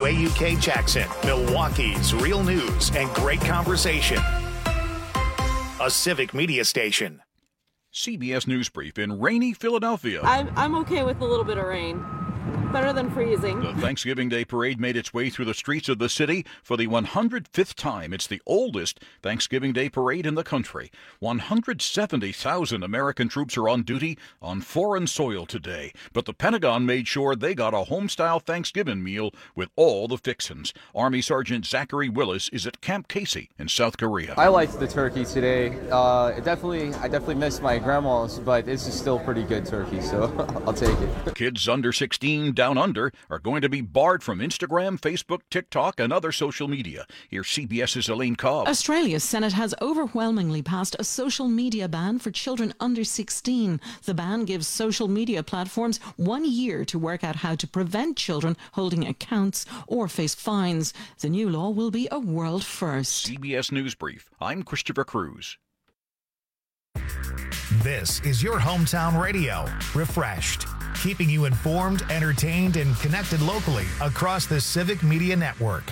WAUK Jackson, Milwaukee's real news and great conversation. A Civic Media station. CBS News Brief in rainy Philadelphia. I'm okay with a little bit of rain. Better than freezing. The Thanksgiving Day Parade made its way through the streets of the city for the 105th time. It's the oldest Thanksgiving Day Parade in the country. 170,000 American troops are on duty on foreign soil today. But the Pentagon made sure they got a home-style Thanksgiving meal with all the fixins. Army Sergeant Zachary Willis is at Camp Casey in South Korea. I liked the turkey today. I definitely missed my grandma's, but this is still pretty good turkey, so I'll take it. Kids under 16 down under are going to be barred from Instagram, Facebook, TikTok, and other social media. Here's CBS's Elaine Cobb. Australia's Senate has overwhelmingly passed a social media ban for children under 16. The ban gives social media platforms 1 year to work out how to prevent children holding accounts or face fines. The new law will be a world first. CBS News Brief. I'm Christopher Cruz. This is your hometown radio, Refreshed, keeping you informed, entertained, and connected locally across the Civic Media Network.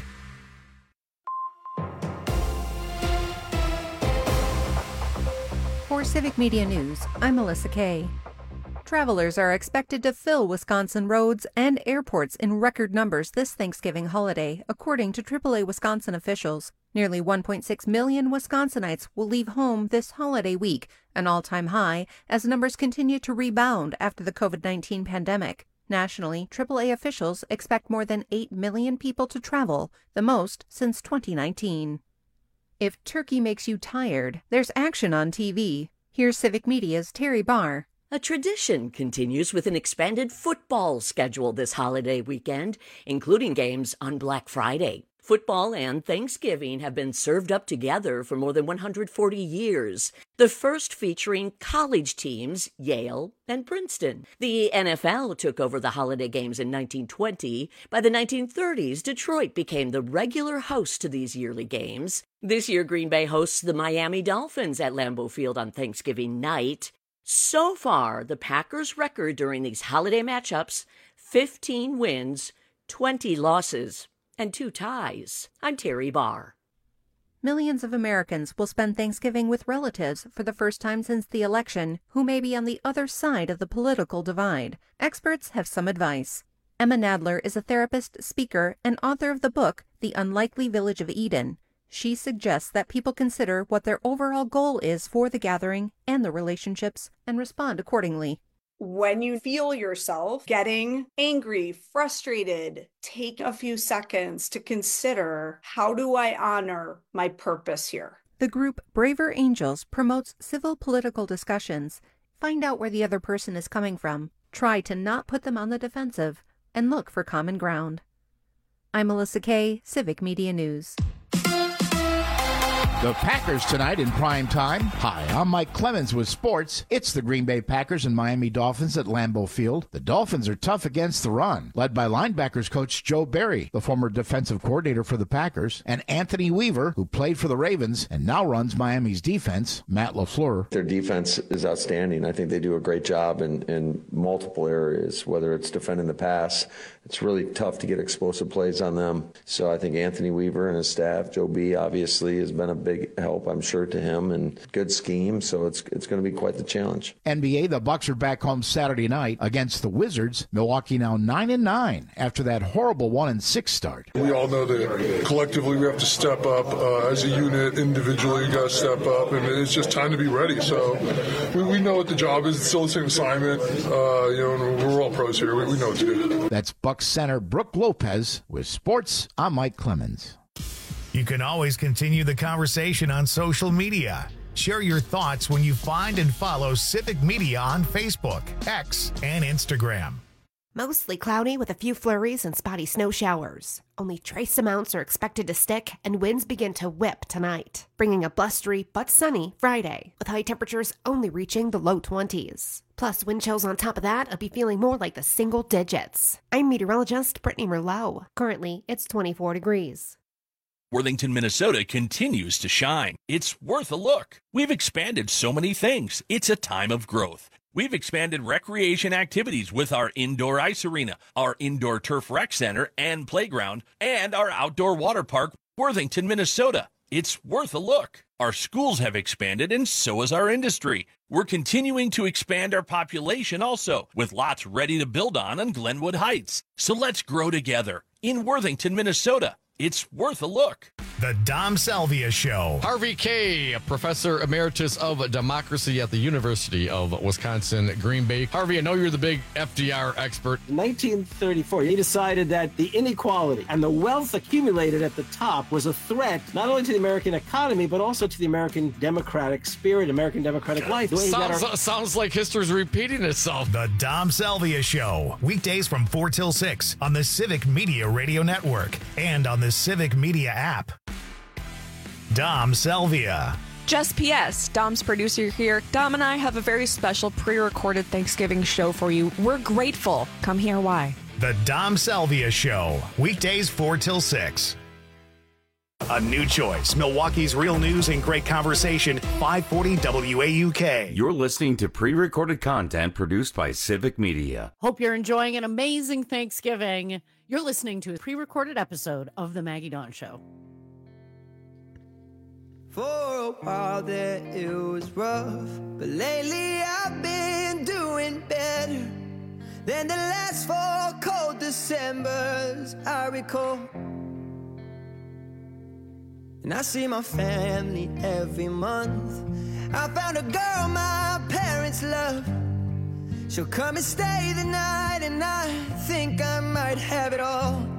For Civic Media News, I'm Melissa Kay. Travelers are expected to fill Wisconsin roads and airports in record numbers this Thanksgiving holiday, according to AAA Wisconsin officials. Nearly 1.6 million Wisconsinites will leave home this holiday week, an all-time high, as numbers continue to rebound after the COVID-19 pandemic. Nationally, AAA officials expect more than 8 million people to travel, the most since 2019. If turkey makes you tired, there's action on TV. Here's Civic Media's Terry Barr. A tradition continues with an expanded football schedule this holiday weekend, including games on Black Friday. Football and Thanksgiving have been served up together for more than 140 years, the first featuring college teams, Yale and Princeton. The NFL took over the holiday games in 1920. By the 1930s, Detroit became the regular host to these yearly games. This year, Green Bay hosts the Miami Dolphins at Lambeau Field on Thanksgiving night. So far, the Packers' record during these holiday matchups, 15 wins, 20 losses, and 2 ties. I'm Terry Barr. Millions of Americans will spend Thanksgiving with relatives for the first time since the election who may be on the other side of the political divide. Experts have some advice. Emma Nadler is a therapist, speaker, and author of the book, The Unlikely Village of Eden. She suggests that people consider what their overall goal is for the gathering and the relationships and respond accordingly. When you feel yourself getting angry, frustrated, take a few seconds to consider, how do I honor my purpose here? The group Braver Angels promotes civil political discussions. Find out where the other person is coming from. Try to not put them on the defensive and look for common ground. I'm Melissa Kay, Civic Media News. The Packers tonight in prime time. Hi, I'm Mike Clemens with sports. It's the Green Bay Packers and Miami Dolphins at Lambeau Field. The Dolphins are tough against the run, led by linebackers coach Joe Barry, the former defensive coordinator for the Packers, and Anthony Weaver, who played for the Ravens and now runs Miami's defense, Matt LaFleur. Their defense is outstanding. I think they do a great job in multiple areas, whether it's defending the pass. It's really tough to get explosive plays on them. So I think Anthony Weaver and his staff, Joe B, obviously, has been a big help, I'm sure, to him, and good scheme. So it's going to be quite the challenge. NBA, the Bucks are back home Saturday night against the Wizards. Milwaukee now 9-9 after that horrible 1-6 start. We all know that collectively we have to step up as a unit. Individually, you got to step up, and it's just time to be ready. So we know what the job is. It's still the same assignment. And we're all pros here. We know what to do. That's Bucks center Brooke Lopez with sports. I'm Mike Clemens. You can always continue the conversation on social media. Share your thoughts when you find and follow Civic Media on Facebook, X, and Instagram. Mostly cloudy with a few flurries and spotty snow showers. Only trace amounts are expected to stick, and winds begin to whip tonight, bringing a blustery but sunny Friday, with high temperatures only reaching the low 20s. Plus, wind chills on top of that, I'll be feeling more like the single digits. I'm meteorologist Brittany Merlot. Currently, it's 24 degrees. Worthington, Minnesota continues to shine. It's worth a look. We've expanded so many things. It's a time of growth. We've expanded recreation activities with our indoor ice arena, our indoor turf rec center and playground, and our outdoor water park, Worthington, Minnesota. It's worth a look. Our schools have expanded, and so has our industry. We're continuing to expand our population also, with lots ready to build on Glenwood Heights. So let's grow together in Worthington, Minnesota. It's worth a look. The Dom Salvia Show. Harvey Kaye, Professor Emeritus of Democracy at the University of Wisconsin, Green Bay. Harvey, I know you're the big FDR expert. In 1934, he decided that the inequality and the wealth accumulated at the top was a threat not only to the American economy, but also to the American democratic spirit, American democratic life. Sounds like history's repeating itself. The Dom Salvia Show. Weekdays from 4 till 6 on the Civic Media Radio Network and on the Civic Media app. Dom Salvia. Just P.S. Dom's producer here. Dom and I have a very special pre-recorded Thanksgiving show for you. We're grateful. Come hear why. The Dom Salvia Show. Weekdays 4 till 6. A new choice. Milwaukee's real news and great conversation. 540 WAUK. You're listening to pre-recorded content produced by Civic Media. Hope you're enjoying an amazing Thanksgiving. You're listening to a pre-recorded episode of The Maggie Dawn Show. For a while there it was rough, but lately I've been doing better than the last 4 cold Decembers I recall. And I see my family every month. I found a girl my parents love. She'll come and stay the night, and I think I might have it all.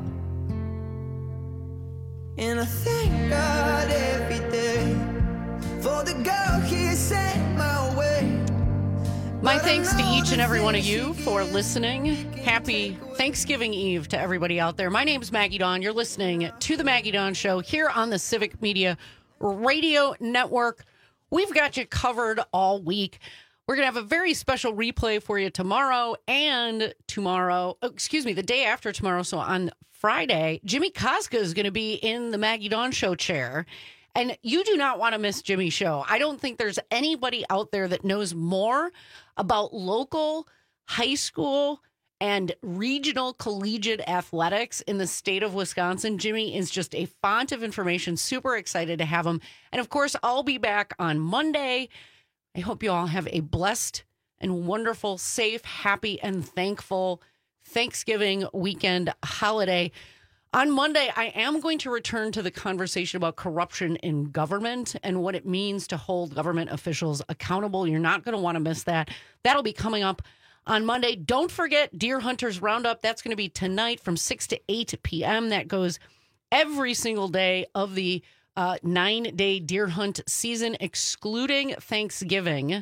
And I thank God every day for the girl he sent my way. My thanks to each and every one of you for listening. Happy Thanksgiving Eve to everybody out there. My name's Maggie Dawn. You're listening to The Maggie Dawn Show here on the Civic Media Radio Network. We've got you covered all week. We're going to have a very special replay for you tomorrow and the day after tomorrow. So on Friday, Jimmy Koska is going to be in the Maggie Dawn Show chair. And you do not want to miss Jimmy's show. I don't think there's anybody out there that knows more about local high school and regional collegiate athletics in the state of Wisconsin. Jimmy is just a font of information. Super excited to have him. And of course, I'll be back on Monday. I hope you all have a blessed and wonderful, safe, happy, and thankful Thanksgiving weekend holiday. On Monday, I am going to return to the conversation about corruption in government and what it means to hold government officials accountable. You're not going to want to miss that. That'll be coming up on Monday. Don't forget Deer Hunters Roundup. That's going to be tonight from 6 to 8 p.m. That goes every single day of the 9-day deer hunt season, excluding Thanksgiving.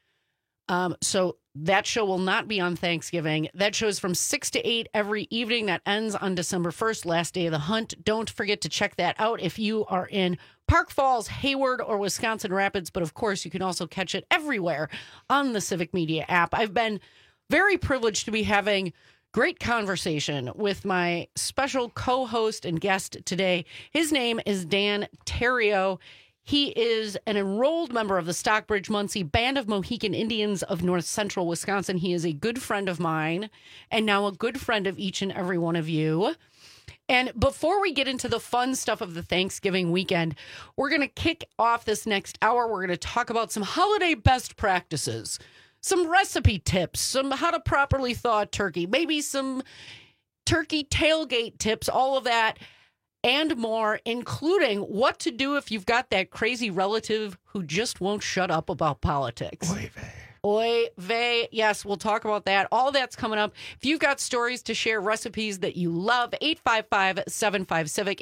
So that show will not be on Thanksgiving. That show is from 6 to 8 every evening. That ends on December 1st, last day of the hunt. Don't forget to check that out if you are in Park Falls, Hayward, or Wisconsin Rapids. But of course, you can also catch it everywhere on the Civic Media app. I've been very privileged to be having great conversation with my special co-host and guest today. His name is Dan Terrio. He is an enrolled member of the Stockbridge-Muncie Band of Mohican Indians of North Central Wisconsin. He is a good friend of mine and now a good friend of each and every one of you. And before we get into the fun stuff of the Thanksgiving weekend, we're going to kick off this next hour. We're going to talk about some holiday best practices, some recipe tips, some how to properly thaw a turkey, maybe some turkey tailgate tips, all of that and more, including what to do if you've got that crazy relative who just won't shut up about politics. Oy vey. Oy vey. Yes, we'll talk about that. All that's coming up. If you've got stories to share, recipes that you love, 855-75-CIVIC,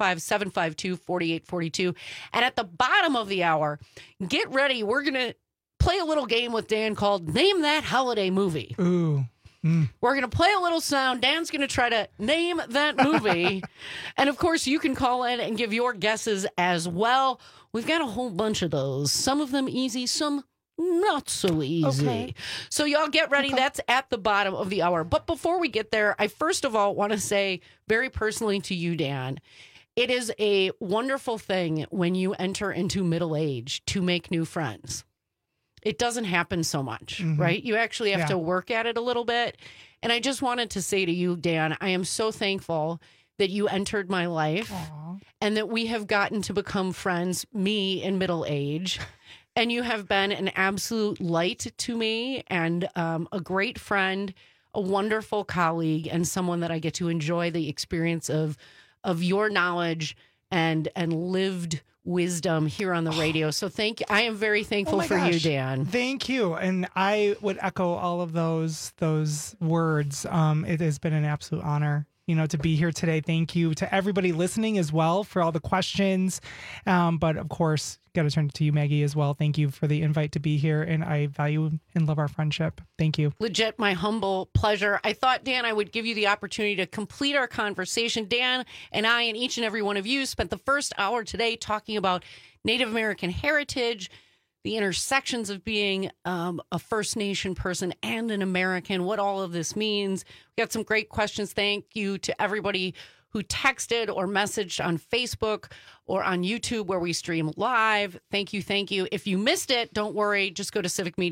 855-752-4842. And at the bottom of the hour, get ready. We're going to play a little game with Dan called Name That Holiday Movie. Ooh. We're going to play a little sound. Dan's going to try to name that movie. And, of course, you can call in and give your guesses as well. We've got a whole bunch of those. Some of them easy, some not so easy. Okay. So y'all get ready. Okay. That's at the bottom of the hour. But before we get there, I first of all want to say very personally to you, Dan, it is a wonderful thing when you enter into middle age to make new friends. it doesn't happen so much, Mhm. right? You actually have Yeah. to work at it a little bit. And I just wanted to say to you, Dan, I am so thankful that you entered my life and that we have gotten to become friends, me in middle age. And you have been an absolute light to me and a great friend, a wonderful colleague, and someone that I get to enjoy the experience of your knowledge and lived wisdom here on the radio. So thank you. I am very thankful my for you, gosh. Dan. Thank you. And I would echo all of those words. It has been an absolute honor, to be here today. Thank you to everybody listening as well for all the questions. But of course, got to turn it to you, Maggie, as well. Thank you for the invite to be here. And I value and love our friendship. Thank you. Legit, my humble pleasure. I thought, Dan, I would give you the opportunity to complete our conversation. Dan and I and each and every one of you spent the first hour today talking about Native American heritage, the intersections of being a First Nation person and an American, what all of this means. We got some great questions. Thank you to everybody who texted or messaged on Facebook or on YouTube where we stream live. Thank you. Thank you. If you missed it, don't worry. Just go to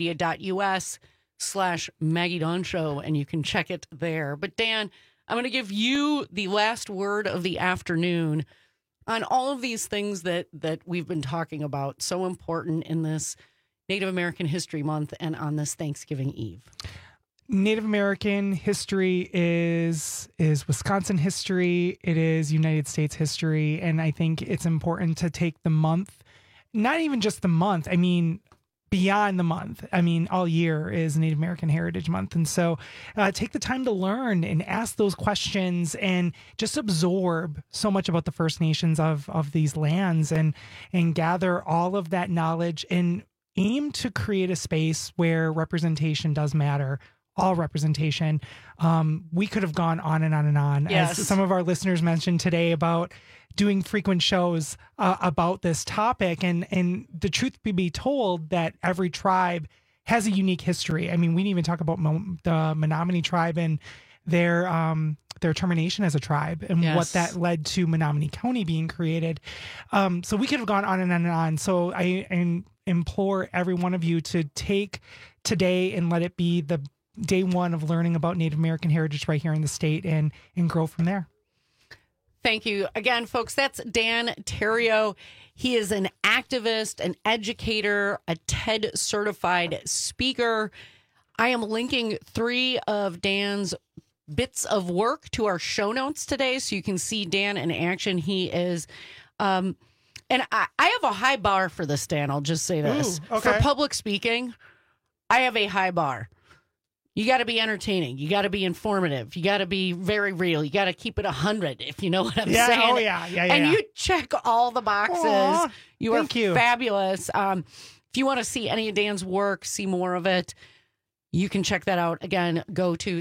civicmedia.us/Maggie Dawn Show and you can check it there. But Dan, I'm going to give you the last word of the afternoon on all of these things that we've been talking about, so important in this Native American History Month and on this Thanksgiving Eve. Native American history is Wisconsin history. It is United States history. And I think it's important to take the month, not even just the month, I mean, beyond the month. I mean, all year is Native American Heritage Month. And so take the time to learn and ask those questions and just absorb so much about the First Nations of these lands and gather all of that knowledge and aim to create a space where representation does matter. All representation. We could have gone on and on and on. Yes. As some of our listeners mentioned today about doing frequent shows about this topic, and the truth be told that every tribe has a unique history. I mean, we didn't even talk about the Menominee tribe and their termination as a tribe and what that led to Menominee County being created. So we could have gone on and on and on. So I implore every one of you to take today and let it be the day one of learning about Native American heritage right here in the state and grow from there. Thank you. Again, folks, that's Dan Terrio. He is an activist, an educator, a TED certified speaker. I am linking 3 of Dan's bits of work to our show notes today so you can see Dan in action. He is, and I have a high bar for this, Dan. I'll just say this. Ooh, okay. For public speaking, I have a high bar. You got to be entertaining. You got to be informative. You got to be very real. You got to keep it 100, if you know what I'm saying. Oh, yeah. And you check all the boxes. Aw, you are thank you. fabulous. If you want to see any of Dan's work, see more of it, you can check that out. Again, go to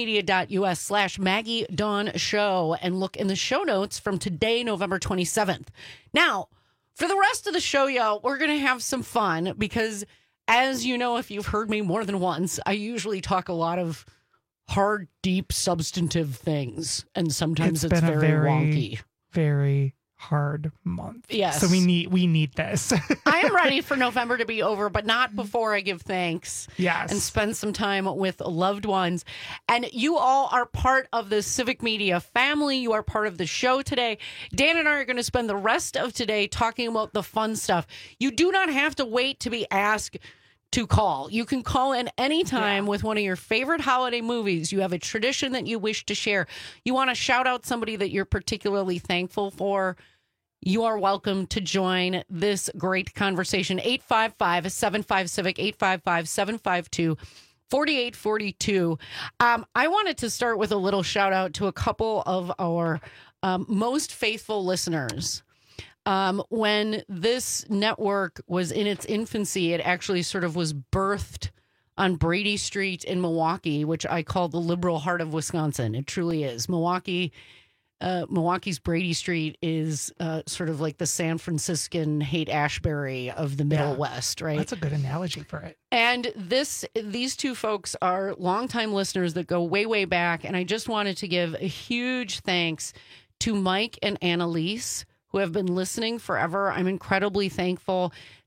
civicmedia.us/Maggie Dawn Show and look in the show notes from today, November 27th. Now, for the rest of the show, y'all, we're going to have some fun because, as you know, if you've heard me more than once, I usually talk a lot of hard, deep, substantive things, and sometimes it's been very wonky. Very hard month. Yes. So we need this. I am ready for November to be over, but not before I give thanks. Yes. And spend some time with loved ones. And you all are part of the Civic Media family. You are part of the show today. Dan and I are going to spend the rest of today talking about the fun stuff. You do not have to wait to be asked to call. You can call in anytime with one of your favorite holiday movies. You have a tradition that you wish to share. You want to shout out somebody that you're particularly thankful for. You are welcome to join this great conversation. 855-75-CIVIC, 855-752-4842. I wanted to start with a little shout out to a couple of our most faithful listeners. When this network was in its infancy, it actually sort of was birthed on Brady Street in Milwaukee, which I call the liberal heart of Wisconsin. It truly is. Milwaukee's Brady Street is sort of like the San Franciscan Haight-Ashbury of the Middle West, right? That's a good analogy for it. And these two folks are longtime listeners that go way, way back. And I just wanted to give a huge thanks to Mike and Annalise, who have been listening forever. I'm incredibly thankful.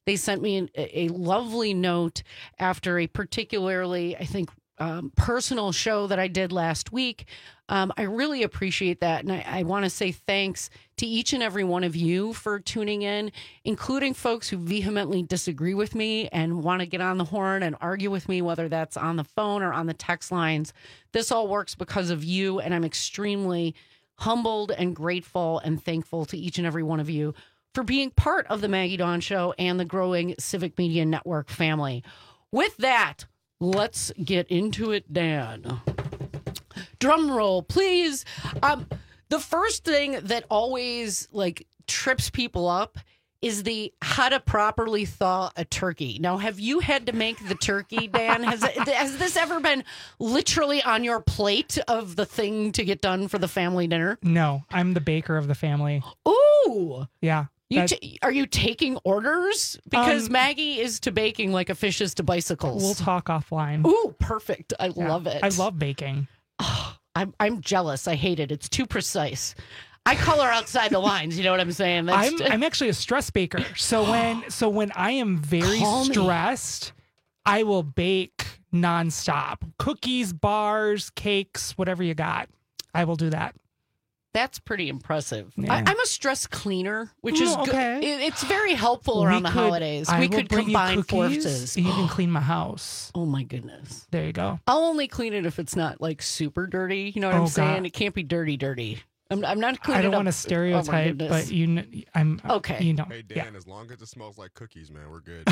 They sent me a lovely note after a particularly, I think, personal show that I did last week. I really appreciate that. And I want to say thanks to each and every one of you for tuning in, including folks who vehemently disagree with me and want to get on the horn and argue with me, whether that's on the phone or on the text lines. This all works because of you, and I'm extremely humbled and grateful and thankful to each and every one of you for being part of the Maggie Dawn Show and the growing Civic Media Network family. With that, let's get into it, Dan. Drum roll, please. The first thing that always trips people up is the how to properly thaw a turkey. Now, have you had to make the turkey, Dan? Has this ever been literally on your plate of the thing to get done for the family dinner? No, I'm the baker of the family. Ooh. Yeah. Are you taking orders? Because Maggie is to baking like a fish is to bicycles. We'll talk offline. Ooh, perfect. I love it. I love baking. Oh, I'm jealous. I hate it. It's too precise. I color outside the lines. You know what I'm saying? I'm actually a stress baker. So when I am very stressed, I will bake nonstop. Cookies, bars, cakes, whatever you got. I will do that. That's pretty impressive. Yeah. I'm a stress cleaner, which is okay. good. It's very helpful around the holidays. We could combine forces. You can clean my house. Oh my goodness. There you go. I'll only clean it if it's not super dirty. You know what I'm saying? God. It can't be dirty. I'm not cleaning. I don't want to stereotype, but I'm okay. You know, hey Dan, as long as it smells like cookies, man, we're good.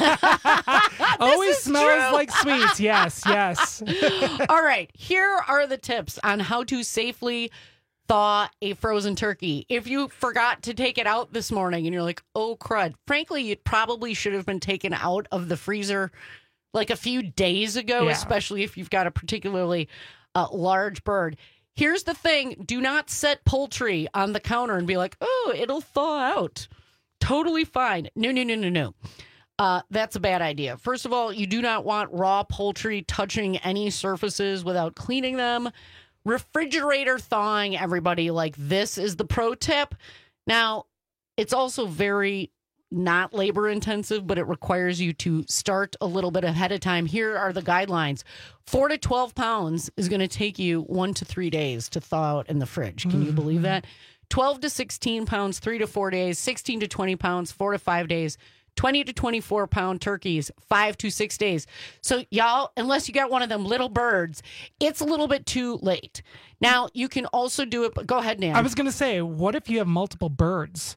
Always smells like sweets. Yes. All right, here are the tips on how to safely thaw a frozen turkey. If you forgot to take it out this morning and you're like, oh crud, frankly, it probably should have been taken out of the freezer like a few days ago, especially if you've got a particularly large bird. Here's the thing. Do not set poultry on the counter and be like, oh, it'll thaw out. Totally fine. No. That's a bad idea. First of all, you do not want raw poultry touching any surfaces without cleaning them. Refrigerator thawing, everybody, this is the pro tip. Now, it's also very not labor intensive, but it requires you to start a little bit ahead of time. Here are the guidelines. 4 to 12 pounds is going to take you 1 to 3 days to thaw out in the fridge. Can you believe that? 12 to 16 pounds, 3 to 4 days. 16 to 20 pounds, 4 to 5 days. 20 to 24 pound turkeys, 5 to 6 days. So y'all, unless you got one of them little birds, it's a little bit too late. Now you can also do it, but go ahead, Nan. I was going to say, what if you have multiple birds?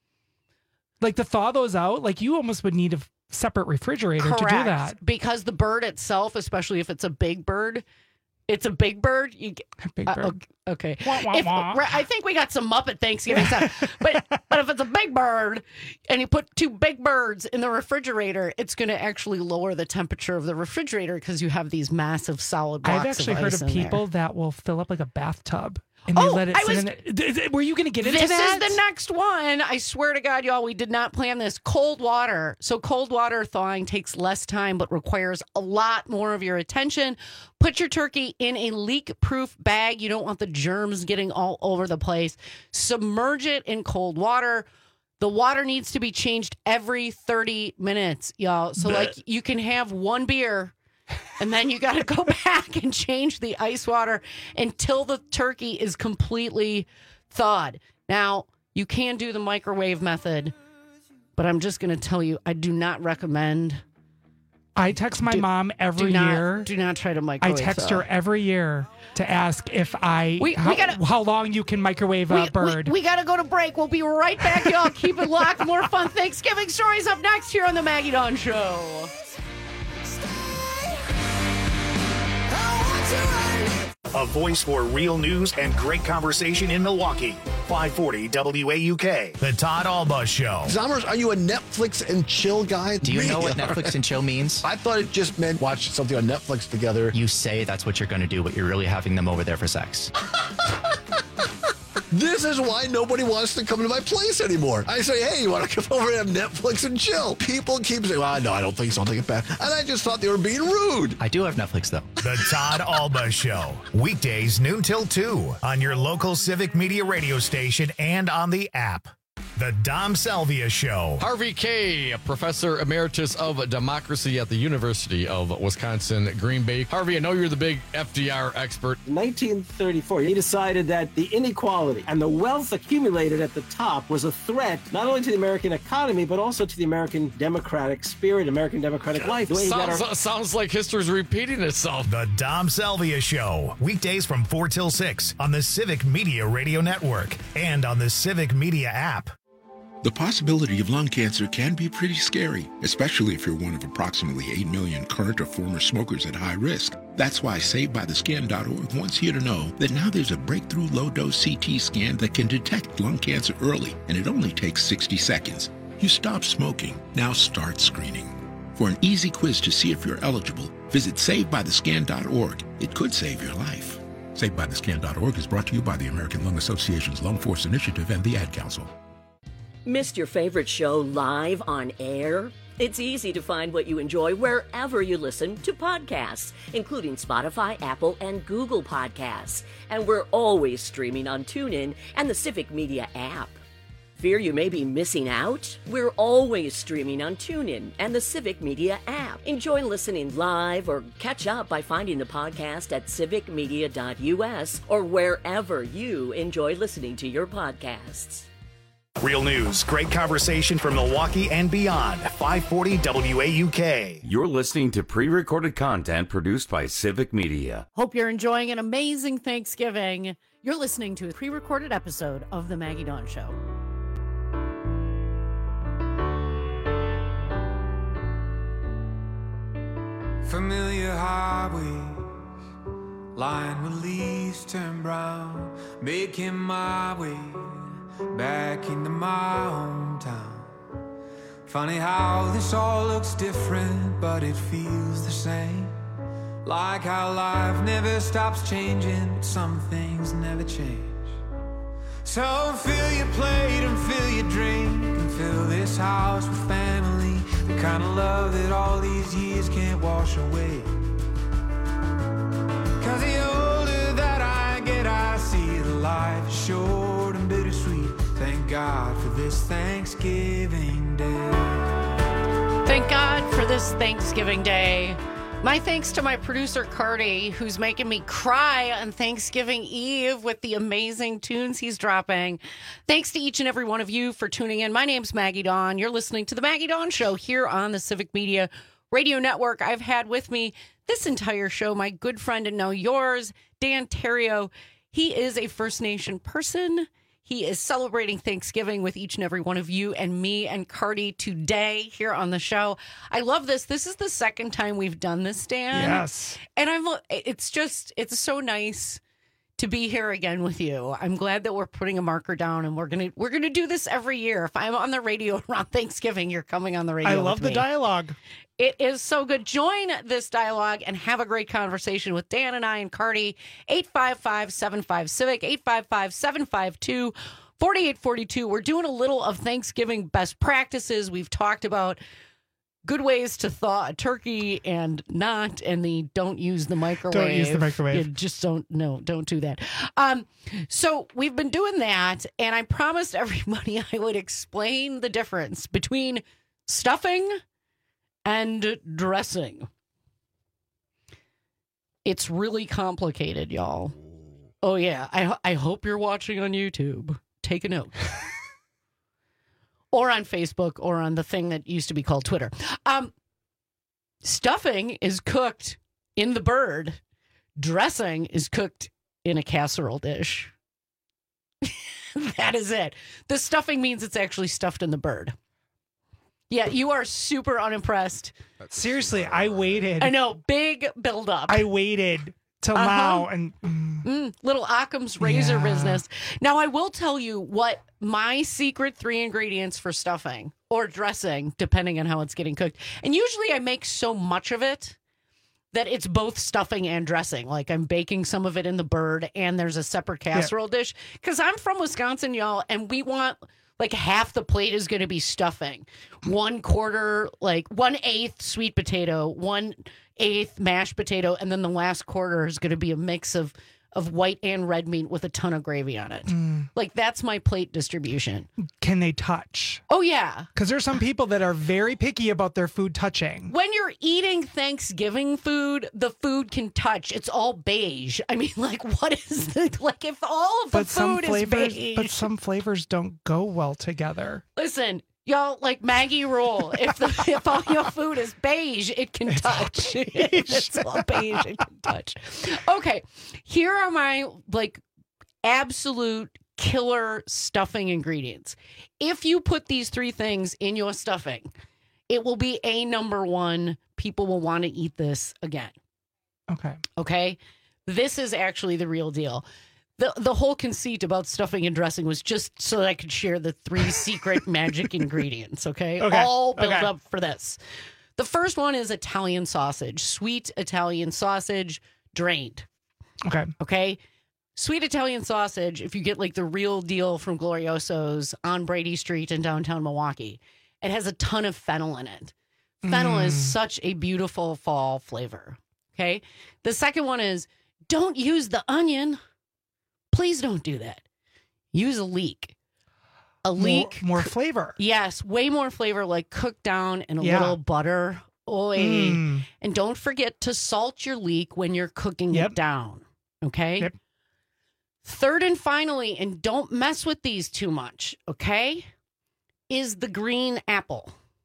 To thaw those out, you almost would need a separate refrigerator to do that. Because the bird itself, especially if it's a big bird, it's a big bird. You get, big bird. Okay. I think we got some Muppet Thanksgiving stuff. But if it's a big bird and you put 2 big birds in the refrigerator, it's going to actually lower the temperature of the refrigerator because you have these massive solid blocks of ice. I've actually heard of people that will fill up like a bathtub. And they let it sit in it. Were you going to get into that? This is the next one. I swear to God, y'all, we did not plan this. Cold water. So cold water thawing takes less time, but requires a lot more of your attention. Put your turkey in a leak-proof bag. You don't want the germs getting all over the place. Submerge it in cold water. The water needs to be changed every 30 minutes, y'all. So, you can have 1 beer, and then you got to go back and change the ice water until the turkey is completely thawed. Now, you can do the microwave method, but I'm just going to tell you, I do not recommend. I text my mom every year. Do not try to microwave. I text her every year to ask if how long you can microwave a bird. We got to go to break. We'll be right back, y'all. Keep it locked. More fun Thanksgiving stories up next here on the Maggie Dawn Show. A voice for real news and great conversation in Milwaukee. 540 WAUK. The Todd Alba Show. Zommers, are you a Netflix and chill guy? Do you know what Netflix and chill means? I thought it just meant watch something on Netflix together. You say that's what you're going to do, but you're really having them over there for sex. This is why nobody wants to come to my place anymore. I say, hey, you want to come over and have Netflix and chill? People keep saying, well, no, I don't think so. I'll take it back. And I just thought they were being rude. I do have Netflix, though. The Todd Alba Show. Weekdays, noon till 2 on your local Civic Media radio station and on the app. The Dom Salvia Show. Harvey Kaye, Professor Emeritus of Democracy at the University of Wisconsin, Green Bay. Harvey, I know you're the big FDR expert. In 1934, he decided that the inequality and the wealth accumulated at the top was a threat not only to the American economy, but also to the American democratic spirit, American democratic life. Sounds like history's repeating itself. The Dom Salvia Show. Weekdays from 4 till 6 on the Civic Media Radio Network and on the Civic Media app. The possibility of lung cancer can be pretty scary, especially if you're one of approximately 8 million current or former smokers at high risk. That's why SaveByTheScan.org wants you to know that now there's a breakthrough low-dose CT scan that can detect lung cancer early, and it only takes 60 seconds. You stop smoking, now start screening. For an easy quiz to see if you're eligible, visit SaveByTheScan.org. It could save your life. SaveByTheScan.org is brought to you by the American Lung Association's Lung Force Initiative and the Ad Council. Missed your favorite show live on air? It's easy to find what you enjoy wherever you listen to podcasts, including Spotify, Apple, and Google Podcasts. And we're always streaming on TuneIn and the Civic Media app. Fear you may be missing out? We're always streaming on TuneIn and the Civic Media app. Enjoy listening live or catch up by finding the podcast at civicmedia.us or wherever you enjoy listening to your podcasts. Real news, great conversation from Milwaukee and beyond. 540 WAUK. You're listening to pre-recorded content produced by Civic Media. Hope you're enjoying an amazing Thanksgiving. You're listening to a pre-recorded episode of The Maggie Dawn Show. Familiar highways, lined with leaves turn brown, making my way back into my hometown. Funny how this all looks different, but it feels the same. Like how life never stops changing, but some things never change. So fill your plate and fill your drink and fill this house with family, the kind of love that all these years can't wash away. Cause the older that I get, I see that life is short and bittersweet. Thank God for this Thanksgiving Day. Thank God for this Thanksgiving Day. My thanks to my producer, Cardi, who's making me cry on Thanksgiving Eve with the amazing tunes he's dropping. Thanks to each and every one of you for tuning in. My name's Maggie Dawn. You're listening to The Maggie Dawn Show here on the Civic Media Radio Network. I've had with me this entire show my good friend and now yours, Dan Terrio. He is a First Nation person. He is celebrating Thanksgiving with each and every one of you and me and Cardi today here on the show. I love this. This is the second time we've done this, Dan. Yes. And it's so nice to be here again with you. I'm glad that we're putting a marker down and we're gonna do this every year. If I'm on the radio around Thanksgiving, you're coming on the radio. I love the dialogue. It is so good. Join this dialogue and have a great conversation with Dan and I and Cardi. 855-75-CIVIC, 855-752-4842. We're doing a little of Thanksgiving best practices. We've talked about good ways to thaw a turkey and not, and the don't use the microwave. Don't use the microwave. You just don't do that. So we've been doing that, and I promised everybody I would explain the difference between stuffing and dressing. It's really complicated, y'all. Oh, yeah. I hope you're watching on YouTube. Take a note. Or on Facebook, or on the thing that used to be called Twitter. Stuffing is cooked in the bird. Dressing is cooked in a casserole dish. That is it. The stuffing means it's actually stuffed in the bird. Yeah, you are super unimpressed. Seriously, I waited. I know, big buildup. I waited till now and little Occam's razor business. Now, I will tell you what my secret 3 ingredients for stuffing or dressing, depending on how it's getting cooked. And usually I make so much of it that it's both stuffing and dressing. Like I'm baking some of it in the bird and there's a separate casserole dish. Because I'm from Wisconsin, y'all, and we want like half the plate is going to be stuffing. 1/8 sweet potato, 1/8 mashed potato, and then the last quarter is going to be a mix of of white and red meat with a ton of gravy on it. Like, that's my plate distribution. Can they touch? Oh, yeah. Because there's some people that are very picky about their food touching. When you're eating Thanksgiving food, the food can touch. It's all beige. I mean, like, what is the, like, if all of the food is beige. But some flavors don't go well together. Listen, y'all, like Maggie rule. If all your food is beige, it can touch. It's all beige, it can touch. Okay, here are my like absolute killer stuffing ingredients. If you put these 3 things in your stuffing, it will be a number 1. People will want to eat this again. Okay. This is actually the real deal. The whole conceit about stuffing and dressing was just so that I could share the 3 secret magic ingredients, okay? All built up for this. The first one is Italian sausage, sweet Italian sausage, drained. Okay? Sweet Italian sausage, if you get like the real deal from Glorioso's on Brady Street in downtown Milwaukee, it has a ton of fennel in it. Fennel is such a beautiful fall flavor, okay? The second one is don't use the onion. Please don't do that. Use a leek. A leek. More flavor. Yes, way more flavor, like cooked down in a little butter. And don't forget to salt your leek when you're cooking it down. Okay? Third and finally, and don't mess with these too much, okay, is the green apple.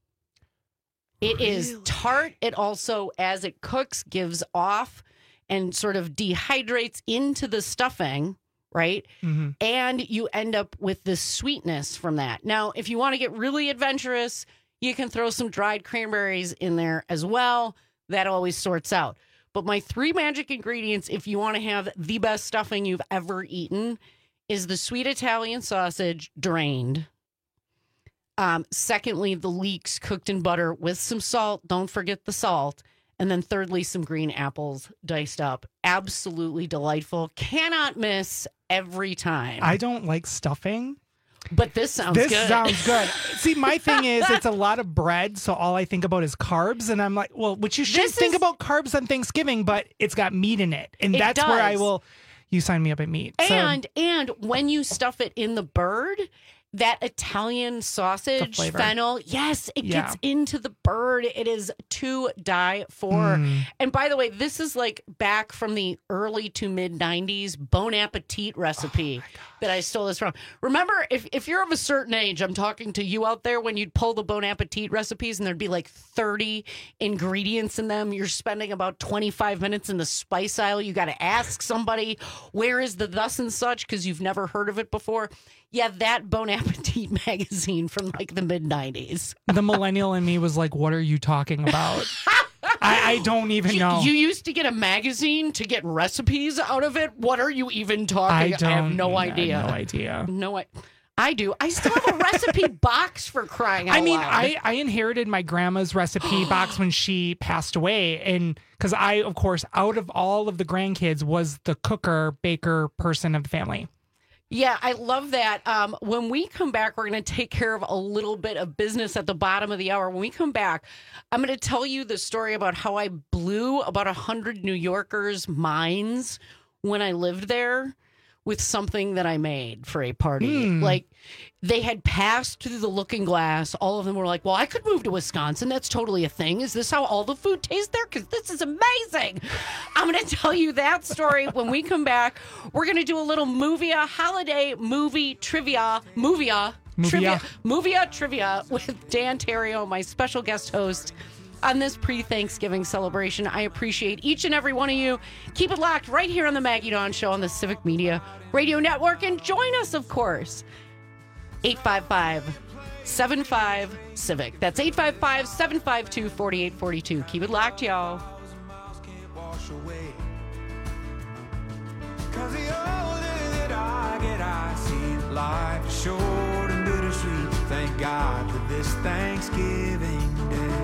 It is tart. It also, as it cooks, gives off and sort of dehydrates into the stuffing. Right? And you end up with this sweetness from that. Now, if you want to get really adventurous, you can throw some dried cranberries in there as well. That always sorts out. But my 3 magic ingredients, if you want to have the best stuffing you've ever eaten, is the sweet Italian sausage drained. Secondly, the leeks cooked in butter with some salt. Don't forget the salt. And then thirdly, some green apples diced up. Absolutely delightful. Cannot miss every time. I don't like stuffing. But this sounds good. This sounds good. See, my thing is it's a lot of bread, so all I think about is carbs. And I'm like, well, which you should think about carbs on Thanksgiving, but it's got meat in it. And that's where I will, you sign me up at meat. And when you stuff it in the bird, that Italian sausage fennel, yes, it gets into the bird. It is to die for. And by the way, this is like back from the early to mid 90s Bon Appetit recipe that I stole this from. Remember, if you're of a certain age, I'm talking to you out there, when you'd pull the Bon Appetit recipes and there'd be like 30 ingredients in them. You're spending about 25 minutes in the spice aisle. You got to ask somebody, where is the thus and such? Because you've never heard of it before. Yeah, that Bon Appetit magazine from like the mid-90s. The millennial in me was like, what are you talking about? I don't even know. You used to get a magazine to get recipes out of it? What are you even talking about? I have no idea. I do. I still have a recipe box, for crying out loud. I inherited my grandma's recipe box when she passed away. And because I, of course, out of all of the grandkids, was the cooker, baker person of the family. Yeah, I love that. When we come back, we're going to take care of a little bit of business at the bottom of the hour. When we come back, I'm going to tell you the story about how I blew about 100 New Yorkers' minds when I lived there with something that I made for a party. Like, they had passed through the looking glass. All of them were like, well, I could move to Wisconsin. That's totally a thing. Is this how all the food tastes there? Because this is amazing. I'm going to tell you that story when we come back. We're going to do a little holiday movie trivia trivia with Dan Terrio, my special guest host, on this pre-Thanksgiving celebration. I appreciate each and every one of you. Keep it locked right here on the Maggie Dawn Show on the Civic Media Radio Network. And join us, of course, 855-75-CIVIC. That's 855-752-4842. Keep it locked, y'all. Cause the older that I get, I see life is short and bittersweet. Thank God for this Thanksgiving Day.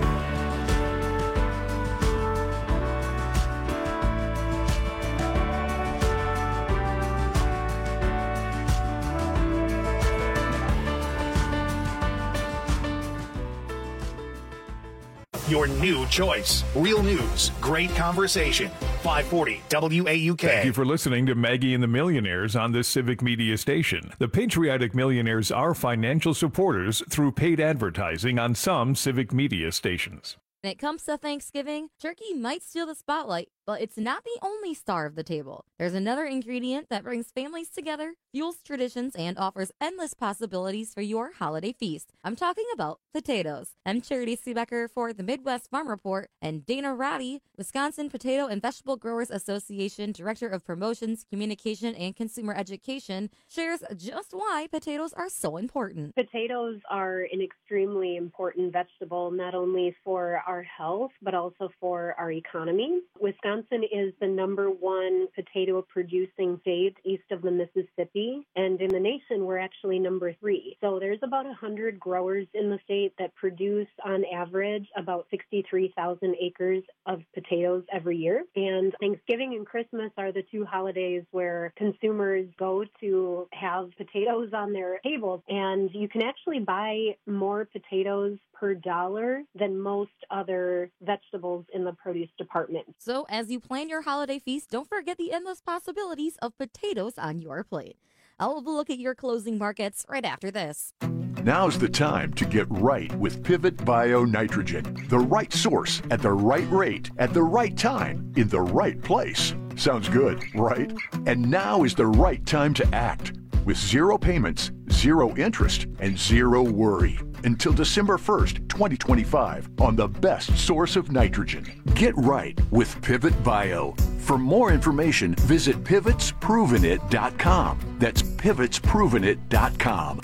Your new choice. Real news, great conversation. 540 WAUK. Thank you for listening to Maggie and the Millionaires on the Civic Media Station. The Patriotic Millionaires are financial supporters through paid advertising on some Civic Media stations. When it comes to Thanksgiving, turkey might steal the spotlight, but it's not the only star of the table. There's another ingredient that brings families together, fuels traditions, and offers endless possibilities for your holiday feast. I'm talking about potatoes. I'm Charity Seebecker for the Midwest Farm Report, and Dana Roddy, Wisconsin Potato and Vegetable Growers Association Director of Promotions, Communication, and Consumer Education, shares just why potatoes are so important. Potatoes are an extremely important vegetable, not only for our health, but also for our economy. Wisconsin is the #1 potato producing state east of the Mississippi, and in the nation we're actually #3. So there's about 100 growers in the state that produce on average about 63,000 acres of potatoes every year. And Thanksgiving and Christmas are the two holidays where consumers go to have potatoes on their tables, and you can actually buy more potatoes per dollar than most other vegetables in the produce department. So as you plan your holiday feast, don't forget the endless possibilities of potatoes on your plate. I'll have a look at your closing markets right after this. Now's the time to get right with Pivot Bio Nitrogen. The right source at the right rate at the right time in the right place. Sounds good, right? And now is the right time to act. With 0 payments, 0 interest, and 0 worry. Until December 1st, 2025 on the best source of nitrogen. Get right with Pivot Bio. For more information, visit pivotsprovenit.com. That's pivotsprovenit.com.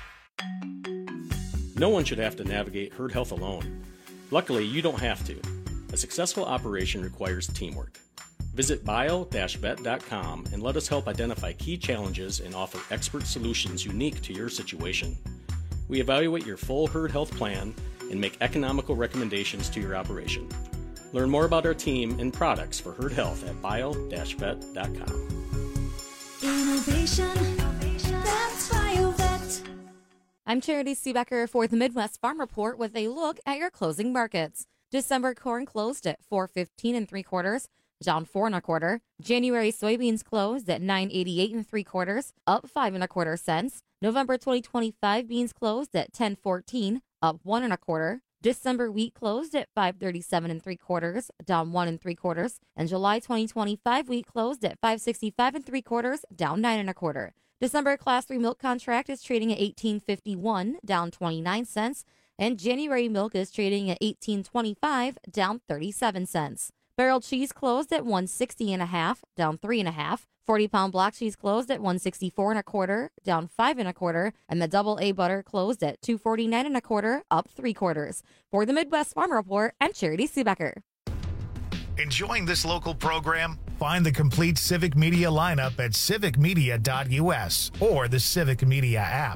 No one should have to navigate herd health alone. Luckily, you don't have to. A successful operation requires teamwork. Visit bio-vet.com and let us help identify key challenges and offer expert solutions unique to your situation. We evaluate your full herd health plan and make economical recommendations to your operation. Learn more about our team and products for herd health at bio-vet.com. Innovation, that's BioVet. I'm Charity Seebecker for the Midwest Farm Report with a look at your closing markets. December corn closed at $4.15 3/4, down 4 1/4. January soybeans closed at $9.88 3/4, up 5 1/4 cents. November 2025 beans closed at $10.14, up 1 1/4. December wheat closed at $5.37 3/4, down 1 3/4. And July 2025 wheat closed at $5.65 3/4, down 9 1/4. December Class 3 milk contract is trading at $18.51, down 29 cents. And January milk is trading at $18.25, down 37 cents. Barrel cheese closed at $1.60 1/2, down 3 1/2. 40-pound block cheese closed at $1.64 1/4, down 5 1/4, and the double A butter closed at $2.49 1/4, up 3/4. For the Midwest Farm Report, I'm Charity Seebecker. Enjoying this local program? Find the complete Civic Media lineup at civicmedia.us or the Civic Media app.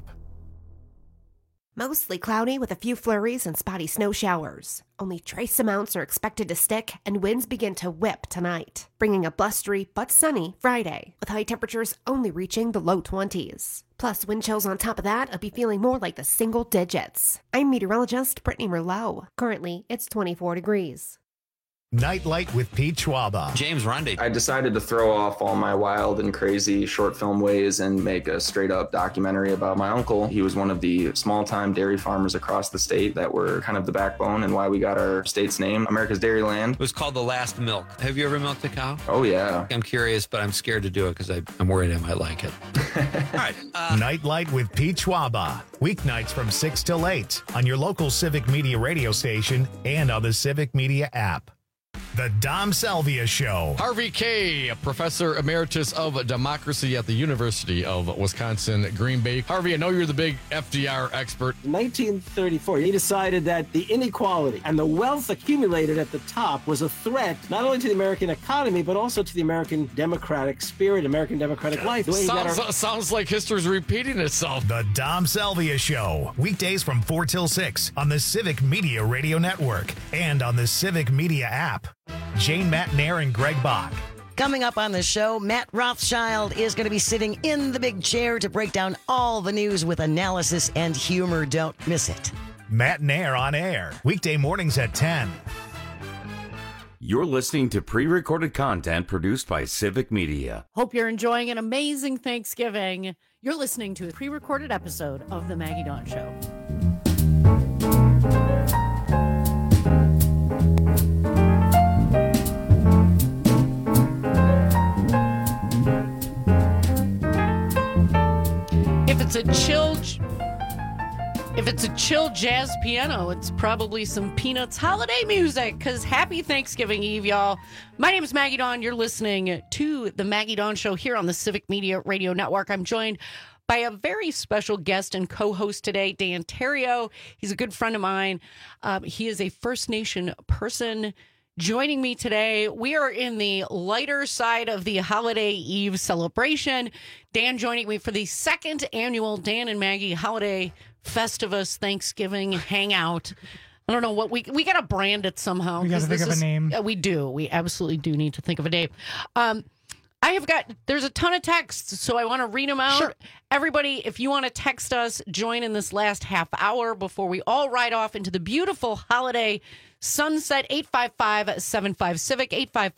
Mostly cloudy with a few flurries and spotty snow showers. Only trace amounts are expected to stick, and winds begin to whip tonight, bringing a blustery but sunny Friday, with high temperatures only reaching the low 20s. Plus, wind chills on top of that, I'll be feeling more like the single digits. I'm meteorologist Brittany Merlot. Currently, it's 24 degrees. Nightlight with Pete Schwaba. James Rundy. I decided to throw off all my wild and crazy short film ways and make a straight up documentary about my uncle. He was one of the small time dairy farmers across the state that were kind of the backbone and why we got our state's name, America's Dairyland. It was called The Last Milk. Have you ever milked a cow? Oh, yeah. I'm curious, but I'm scared to do it because I'm worried I might like it. All right. Nightlight with Pete Schwaba. Weeknights from 6 till 8 on your local Civic Media radio station and on the Civic Media app. The Dom Salvia Show. Harvey Kaye, Professor Emeritus of Democracy at the University of Wisconsin, Green Bay. Harvey, I know you're the big FDR expert. In 1934, he decided that the inequality and the wealth accumulated at the top was a threat not only to the American economy, but also to the American democratic spirit, American democratic life. Sounds like history's repeating itself. The Dom Salvia Show. Weekdays from 4 till 6 on the Civic Media Radio Network and on the Civic Media app. Jane Matnair and Greg Bach. Coming up on the show, Matt Rothschild is going to be sitting in the big chair to break down all the news with analysis and humor. Don't miss it. Matnair on air. Weekday mornings at 10. You're listening to pre-recorded content produced by Civic Media. Hope you're enjoying an amazing Thanksgiving. You're listening to a pre-recorded episode of The Maggie Dawn Show. If it's a chill jazz piano, it's probably some Peanuts holiday music, because happy Thanksgiving Eve, y'all. My name is Maggie Dawn. You're listening to The Maggie Dawn Show here on the Civic Media Radio Network. I'm joined by a very special guest and co-host today, Dan Terrio. He's a good friend of mine. He is a First Nation person. Joining me today, we are in the lighter side of the Holiday Eve celebration. Dan joining me for the second annual Dan and Maggie Holiday Festivus Thanksgiving Hangout. I don't know what we got to brand it somehow. We got to think of a name. We do. We absolutely do need to think of a name. There's a ton of texts, so I want to read them out. Sure. Everybody, if you want to text us, join in this last half hour before we all ride off into the beautiful holiday sunset. 855-75-CIVIC,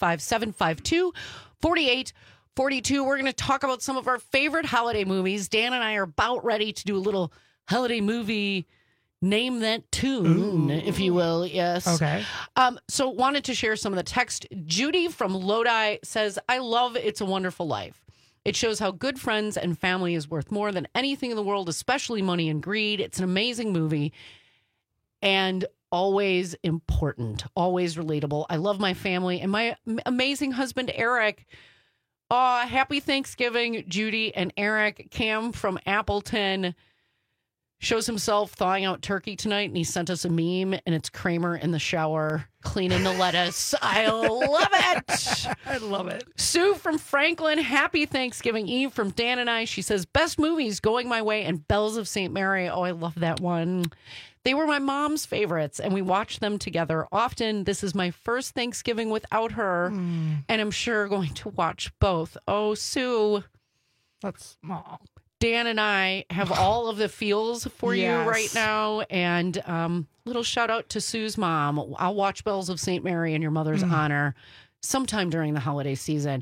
855-752-4842. We're going to talk about some of our favorite holiday movies. Dan and I are about ready to do a little holiday movie name that tune, if you will. Yes. Okay. So wanted to share some of the text. Judy from Lodi says, I love It's a Wonderful Life. It shows how good friends and family is worth more than anything in the world, especially money and greed. It's an amazing movie and always important, always relatable. I love my family and my amazing husband, Eric. Happy Thanksgiving, Judy and Eric. Cam from Appleton shows himself thawing out turkey tonight, and he sent us a meme, and it's Kramer in the shower cleaning the lettuce. I love it. I love it. Sue from Franklin, happy Thanksgiving Eve from Dan and I. She says, best movies, Going My Way and Bells of St. Mary. Oh, I love that one. They were my mom's favorites, and we watched them together often. This is my first Thanksgiving without her, and I'm sure going to watch both. Oh, Sue. That's small. Dan and I have all of the feels for you right now. And little shout out to Sue's mom. I'll watch Bells of St. Mary in your mother's honor sometime during the holiday season.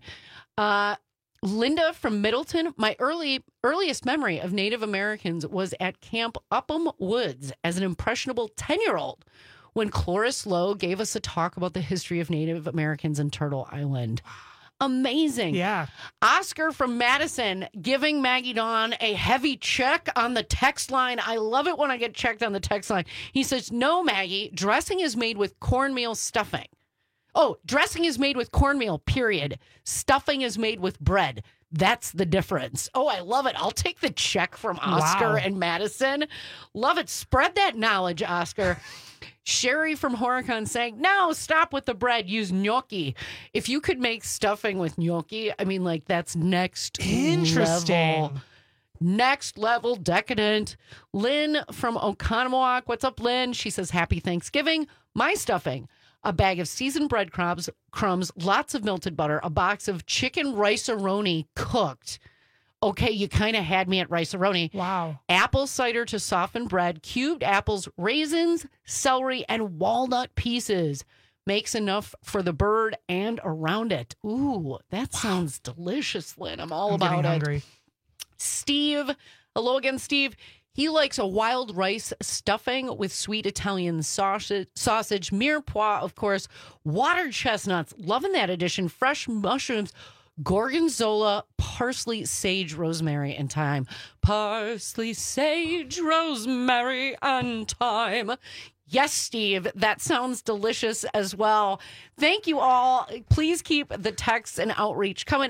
Linda from Middleton. My earliest memory of Native Americans was at Camp Upham Woods as an impressionable 10-year-old when Cloris Lowe gave us a talk about the history of Native Americans in Turtle Island. Amazing. Yeah. Oscar from Madison giving Maggie Dawn a heavy check on the text line. I love it when I get checked on the text line. He says, no, Maggie, dressing is made with cornmeal stuffing. Oh, dressing is made with cornmeal, period. Stuffing is made with bread. That's the difference. Oh, I love it. I'll take the check from Oscar and Madison. Love it. Spread that knowledge, Oscar. Sherry from Horicon saying, no, stop with the bread. Use gnocchi. If you could make stuffing with gnocchi, I mean, like, that's next level. Next level decadent. Lynn from Oconomowoc. What's up, Lynn? She says, happy Thanksgiving. My stuffing. A bag of seasoned breadcrumbs, lots of melted butter, a box of chicken rice-a-roni cooked. Okay, you kind of had me at rice-a-roni. Wow. Apple cider to soften bread, cubed apples, raisins, celery, and walnut pieces. Makes enough for the bird and around it. Ooh, that sounds delicious, Lynn. I'm about it. Hungry. Steve. Hello again, Steve. He likes a wild rice stuffing with sweet Italian sausage, mirepoix, of course, water chestnuts. Loving that addition. Fresh mushrooms, gorgonzola, parsley, sage, rosemary, and thyme. Parsley, sage, rosemary, and thyme. Yes, Steve, that sounds delicious as well. Thank you all. Please keep the texts and outreach coming.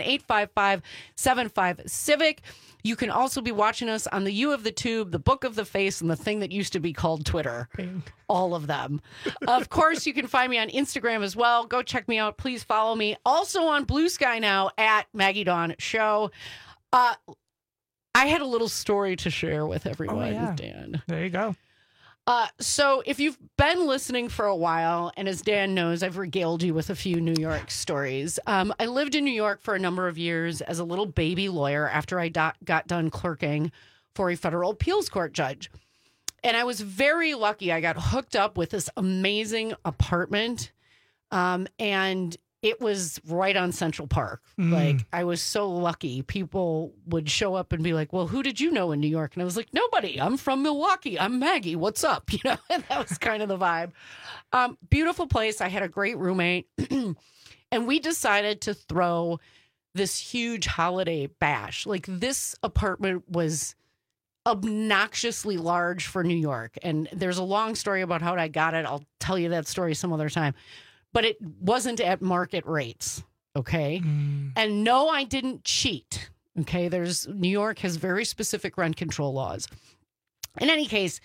855-75-CIVIC. You can also be watching us on the U of the Tube, the Book of the Face, and the thing that used to be called Twitter. All of them. Of course, you can find me on Instagram as well. Go check me out. Please follow me. Also on Blue Sky now at Maggie Dawn Show. I had a little story to share with everyone, Dan. There you go. So if you've been listening for a while, and as Dan knows, I've regaled you with a few New York stories. I lived in New York for a number of years as a little baby lawyer after I got done clerking for a federal appeals court judge. And I was very lucky. I got hooked up with this amazing apartment And it was right on Central Park. Like, I was so lucky. People would show up and be like, well, who did you know in New York? And I was like, nobody. I'm from Milwaukee. I'm Maggie. What's up? You know, and that was kind of the vibe. Beautiful place. I had a great roommate. And we decided to throw this huge holiday bash. Like, this apartment was obnoxiously large for New York. And there's a long story about how I got it. I'll tell you that story some other time. But it wasn't at market rates, okay? And no, I didn't cheat, okay? New York has very specific rent control laws. In any case,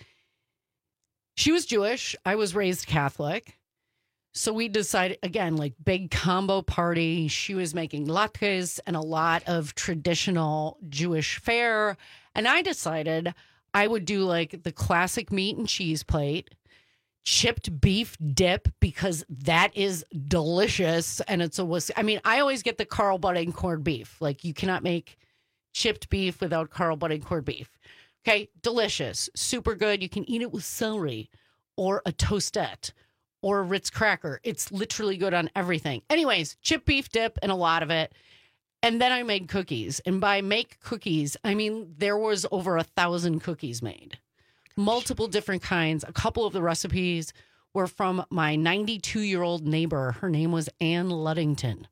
she was Jewish. I was raised Catholic. So we decided, again, like big combo party. She was making latkes and a lot of traditional Jewish fare. And I decided I would do like the classic meat and cheese plate, chipped beef dip, because that is delicious. And I always get the Carl Budding corned beef. Like, you cannot make chipped beef without Carl Budding corned beef. Okay, delicious, super good. You can eat it with celery or a toastette or a Ritz cracker. It's literally good on everything. Anyways, chipped beef dip and a lot of it. And then I made cookies. And by make cookies, I mean there was over 1,000 cookies made. Multiple different kinds. A couple of the recipes were from my 92-year-old neighbor. Her name was Ann Luddington.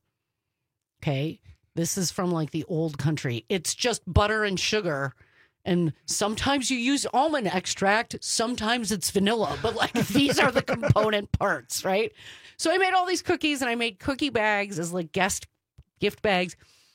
Okay. This is from like the old country. It's just butter and sugar. And sometimes you use almond extract. Sometimes it's vanilla. But like, these are the component parts, right? So I made all these cookies and I made cookie bags as like guest gift bags.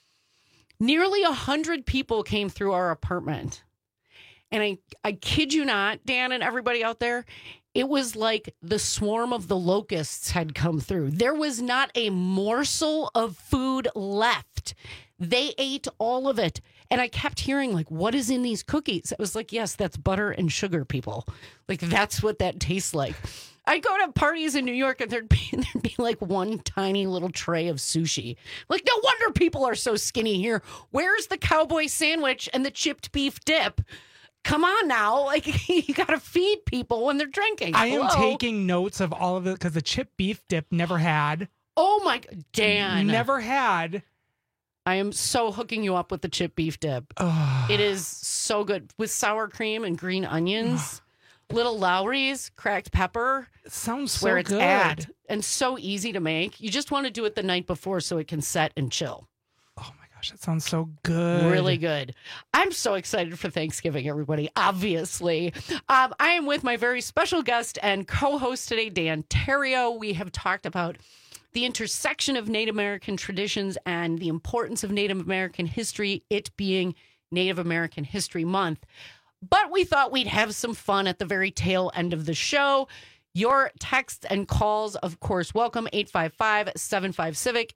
Nearly 100 people came through our apartment. And I kid you not, Dan and everybody out there, it was like the swarm of the locusts had come through. There was not a morsel of food left. They ate all of it. And I kept hearing, like, what is in these cookies? I was like, yes, that's butter and sugar, people. Like, that's what that tastes like. I'd go to parties in New York and there'd be like one tiny little tray of sushi. Like, no wonder people are so skinny here. Where's the cowboy sandwich and the chipped beef dip? Come on now. Like, you got to feed people when they're drinking. I am taking notes of all of it because the chipped beef dip never had. Oh, my, Dan. Never had. I am so hooking you up with the chipped beef dip. It is so good with sour cream and green onions, little Lowry's, cracked pepper. It sounds so where it's good. at, and so easy to make. You just want to do it the night before so it can set and chill. Oh my gosh, that sounds so good. Really good. I'm so excited for Thanksgiving, everybody, obviously. I am with my very special guest and co-host today, Dan Terrio. We have talked about the intersection of Native American traditions and the importance of Native American history, it being Native American History Month. But we thought we'd have some fun at the very tail end of the show. Your texts and calls, of course, welcome. 855-75-CIVIC,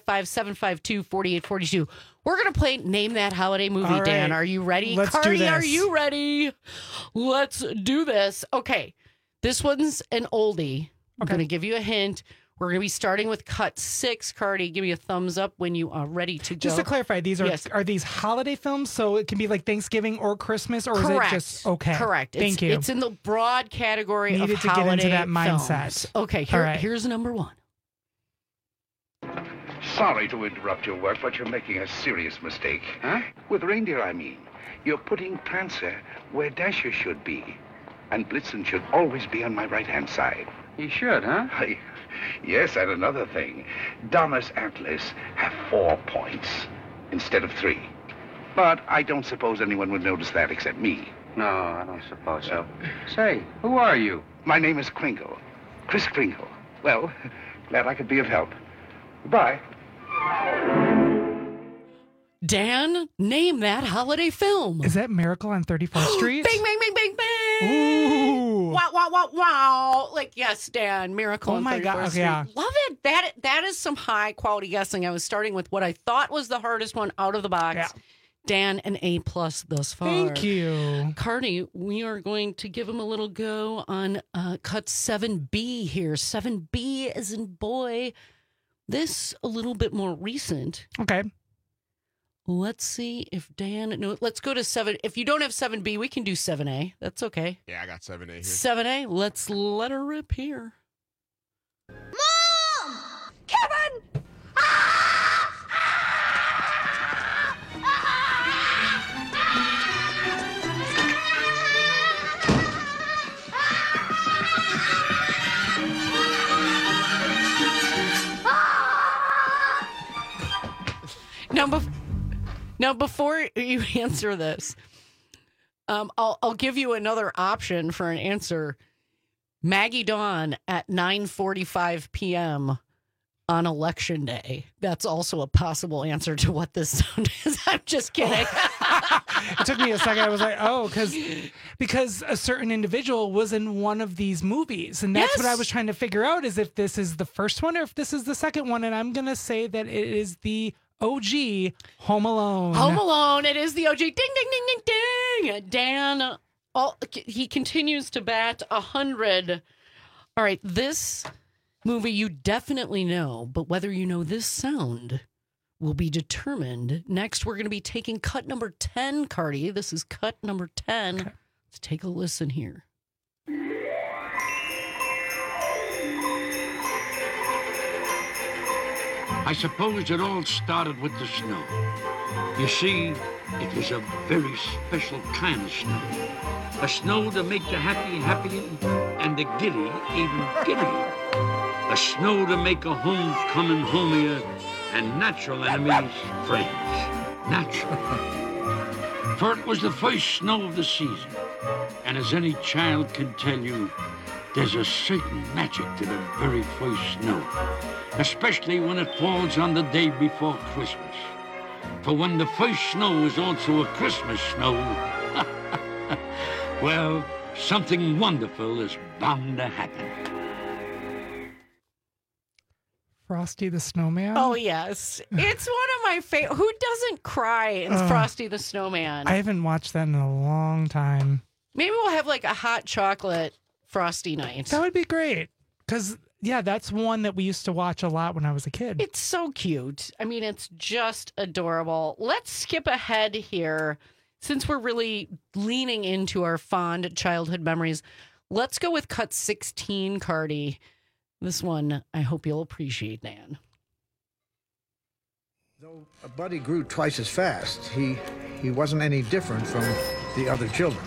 855-752-4842. We're going to play Name That Holiday Movie, right. Dan. Are you ready? Let's Cardi, do this. are you ready? Let's do this. Okay. This one's an oldie. I'm going to give you a hint. We're going to be starting with cut 6. Cardi, give me a thumbs up when you are ready to go. Just to clarify, these are these holiday films? So it can be like Thanksgiving or Christmas, or Correct. is it just okay? Correct. Thank you. It's in the broad category Needed of to holiday get into that mindset. films. Okay, All right. here's number 1. Sorry to interrupt your work, but you're making a serious mistake. Huh? With reindeer, I mean. You're putting Prancer where Dasher should be. And Blitzen should always be on my right-hand side. He should, huh? Yes, and another thing. Donna's antlers have 4 points instead of 3. But I don't suppose anyone would notice that except me. No, I don't suppose so. Say, who are you? My name is Kringle. Kris Kringle. Well, glad I could be of help. Goodbye. Dan, name that holiday film. Is that Miracle on 34th Street? Bing, bing, bing, bing, bing. Ooh. Wow, wow, wow, wow. Like, yes, Dan, Miracle on 34th my God. Street. Yeah. Love it. That is some high quality guessing. I was starting with what I thought was the hardest one out of the box. Yeah. Dan, an A+ thus far. Thank you. Cardi, we are going to give him a little go on cut 7B here. 7B as in boy. This a little bit more recent. Okay. Let's see if Dan... No, let's go to 7. If you don't have 7B, we can do 7A. That's okay. Yeah, I got 7A here. 7A. Let's let her rip here. Mom! Now, before you answer this, I'll give you another option for an answer. Maggie Dawn at 9:45 p.m. on Election Day. That's also a possible answer to what this sound is. I'm just kidding. It took me a second. I was like, oh, because a certain individual was in one of these movies. And that's what I was trying to figure out, is if this is the first one or if this is the second one. And I'm going to say that it is the OG Home Alone. Home Alone. It is the OG. Ding, ding, ding, ding, ding. Dan, he continues to bat 100. All right, this movie you definitely know, but whether you know this sound will be determined. Next, we're going to be taking cut number 10, Cardi. This is cut number 10. Okay. Let's take a listen here. I suppose it all started with the snow. You see, it was a very special kind of snow. A snow to make the happy happy and the giddy even giddy. A snow to make a homecoming homier and natural enemies friends. Natural. For it was the first snow of the season. And as any child can tell you, there's a certain magic to the very first snow. Especially when it falls on the day before Christmas. For when the first snow is also a Christmas snow, well, something wonderful is bound to happen. Frosty the Snowman? Oh, yes. It's one of my favorite. Who doesn't cry in Frosty the Snowman? I haven't watched that in a long time. Maybe we'll have like a hot chocolate Frosty night. That would be great. Because, yeah, that's one that we used to watch a lot when I was a kid. It's so cute. I mean, it's just adorable. Let's skip ahead here. Since we're really leaning into our fond childhood memories, let's go with cut 16, Cardi. This one, I hope you'll appreciate, Dan. Though Buddy grew twice as fast, he wasn't any different from the other children.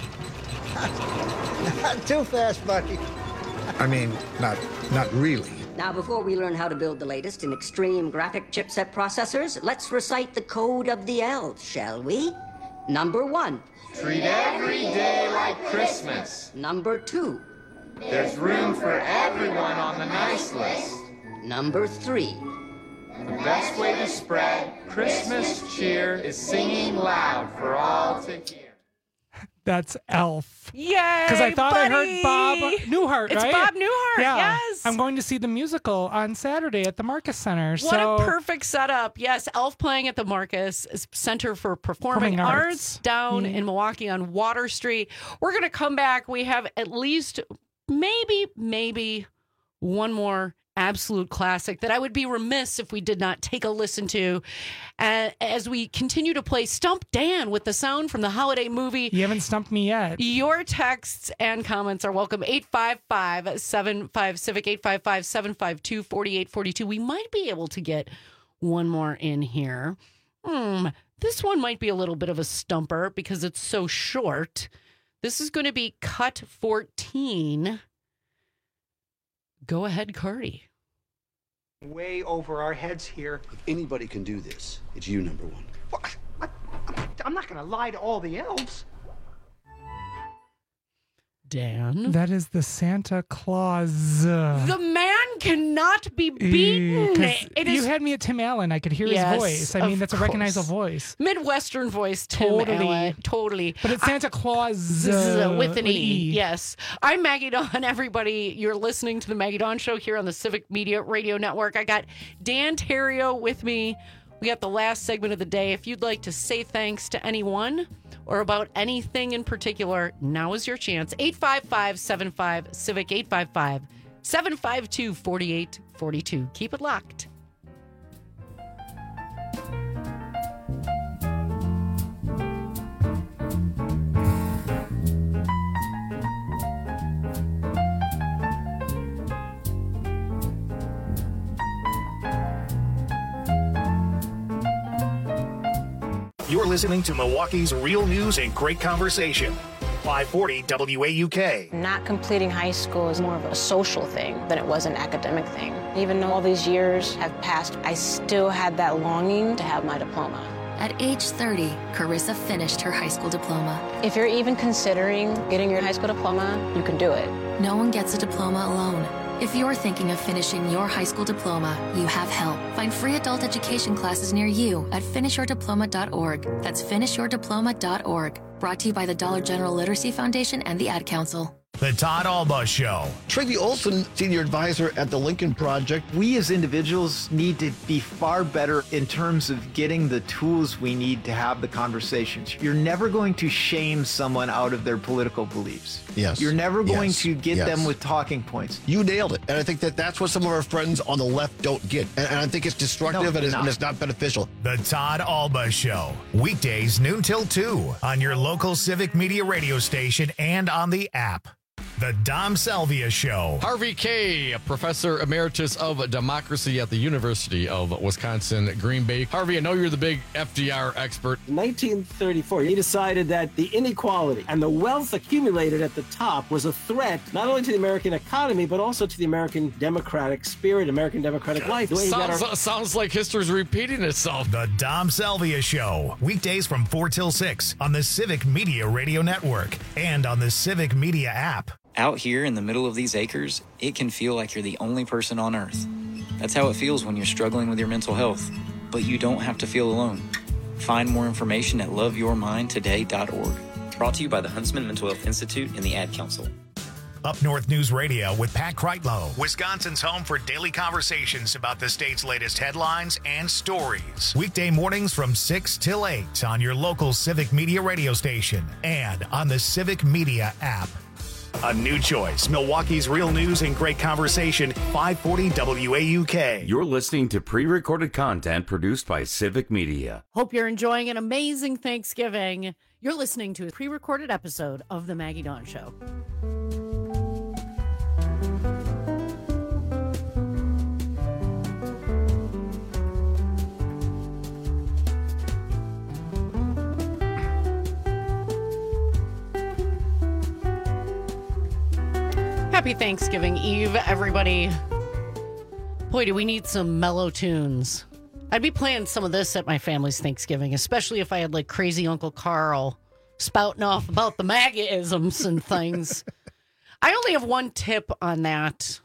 Not too fast, Buddy. I mean, not really. Now, before we learn how to build the latest in extreme graphic chipset processors, let's recite the code of the elves, shall we? Number 1. Treat every day like Christmas. Number 2. There's room for everyone on the nice list. Number 3. The best way to spread Christmas cheer is singing loud for all to hear. That's Elf. Yay! Because I thought buddy. I heard Bob Newhart, it's right? It's Bob Newhart, yeah. yes. I'm going to see the musical on Saturday at the Marcus Center. What a perfect setup. Yes, Elf playing at the Marcus Center for Performing Arts down in Milwaukee on Water Street. We're going to come back. We have at least maybe one more absolute classic that I would be remiss if we did not take a listen to as we continue to play Stump Dan with the sound from the holiday movie. You haven't stumped me yet. Your texts and comments are welcome. 855-75-CIVIC, 855-752-4842. We might be able to get one more in here. This one might be a little bit of a stumper because it's so short. This is going to be cut 14. Go ahead, Cardi. Way over our heads here. If anybody can do this, it's you, number 1. Well, I'm not going to lie to all the elves. Dan? That is the Santa Claus. The man cannot be beaten. You had me at Tim Allen. I could hear his voice. I mean, that's a recognizable voice. Midwestern voice, Tim Allen. Totally. But it's Santa Claus. With an E. Yes. I'm Maggie Dawn, everybody. You're listening to the Maggie Dawn Show here on the Civic Media Radio Network. I got Dan Terrio with me. We got the last segment of the day. If you'd like to say thanks to anyone or about anything in particular, now is your chance. 855-75-CIVIC, 855-752-4842. Keep it locked. You're listening to Milwaukee's real news and great conversation. 540 WAUK. Not completing high school is more of a social thing than it was an academic thing. Even though all these years have passed, I still had that longing to have my diploma. At age 30, Carissa finished her high school diploma. If you're even considering getting your high school diploma, you can do it. No one gets a diploma alone. If you're thinking of finishing your high school diploma, you have help. Find free adult education classes near you at finishyourdiploma.org. That's finishyourdiploma.org. Brought to you by the Dollar General Literacy Foundation and the Ad Council. The Todd Alba Show. Tracy Olson, Senior Advisor at the Lincoln Project. We as individuals need to be far better in terms of getting the tools we need to have the conversations. You're never going to shame someone out of their political beliefs. Yes. You're never going to get Yes. them with talking points. You nailed it. And I think that's what some of our friends on the left don't get. And I think it's destructive and it's not beneficial. The Todd Alba Show. Weekdays noon till 2 on your local Civic Media radio station and on the app. The Dom Salvia Show. Harvey Kaye, Professor Emeritus of Democracy at the University of Wisconsin, Green Bay. Harvey, I know you're the big FDR expert. In 1934, he decided that the inequality and the wealth accumulated at the top was a threat not only to the American economy, but also to the American democratic spirit, American democratic life. The way he got our- Sounds like history's repeating itself. The Dom Salvia Show. Weekdays from 4 till 6 on the Civic Media Radio Network and on the Civic Media app. Out here in the middle of these acres, it can feel like you're the only person on Earth. That's how it feels when you're struggling with your mental health. But you don't have to feel alone. Find more information at loveyourmindtoday.org. Brought to you by the Huntsman Mental Health Institute and the Ad Council. Up North News Radio with Pat Kreitlow, Wisconsin's home for daily conversations about the state's latest headlines and stories. Weekday mornings from 6 till 8 on your local Civic Media radio station and on the Civic Media app. A new choice, Milwaukee's real news and great conversation, 540 WAUK. You're listening to pre-recorded content produced by Civic Media. Hope you're enjoying an amazing Thanksgiving. You're listening to a pre-recorded episode of The Maggie Dawn Show. Happy Thanksgiving Eve, everybody. Boy, do we need some mellow tunes. I'd be playing some of this at my family's Thanksgiving, especially if I had like crazy Uncle Carl spouting off about the MAGA-isms and things. I only have one tip on that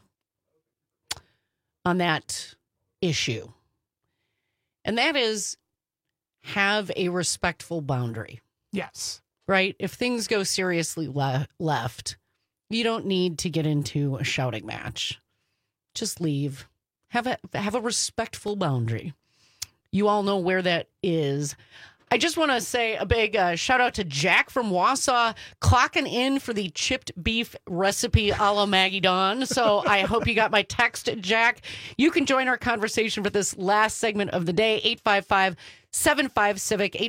issue. And that is have a respectful boundary. Yes. Right? If things go seriously left, you don't need to get into a shouting match. Just leave. Have a respectful boundary. You all know where that is. I just want to say a big shout out to Jack from Wausau, clocking in for the chipped beef recipe a la Maggie Dawn. So I hope you got my text, Jack. You can join our conversation for this last segment of the day, 855-75-CIVIC,